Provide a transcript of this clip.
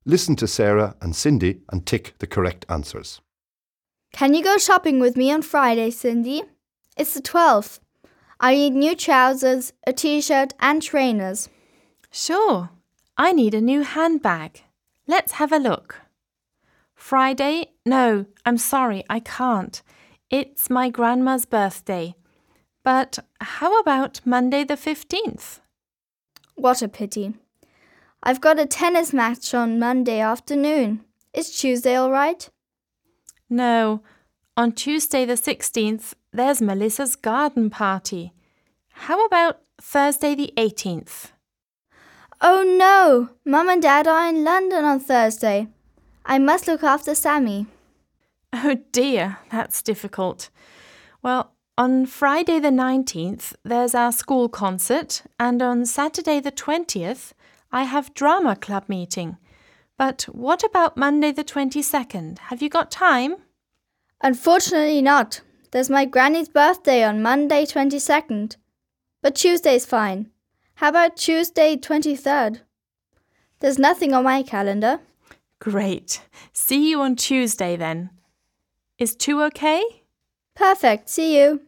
Listen to Sarah and Cindy and tick the correct answers. Can you go shopping with me on Friday, Cindy? It's the 12th. I need new trousers, a t-shirt and trainers. Sure. I need a new handbag. Let's have a look. Friday? No, I'm sorry, I can't. It's my grandma's birthday. But how about Monday the 15th? What a pity. I've got a tennis match on Monday afternoon. Is Tuesday all right? No, on Tuesday the 16th, there's Melissa's garden party. How about Thursday the 18th? Oh no! Mum and Dad are in London on Thursday. I must look after Sammy. Oh dear, that's difficult. Well, on Friday the 19th, there's our school concert, and on Saturday the 20th, I have drama club meeting. But what about Monday the 22nd? Have you got time? Unfortunately not. There's my granny's birthday on Monday 22nd. But Tuesday's fine. How about Tuesday 23rd? There's nothing on my calendar. Great. See you on Tuesday then. Is 2 okay? Perfect. See you.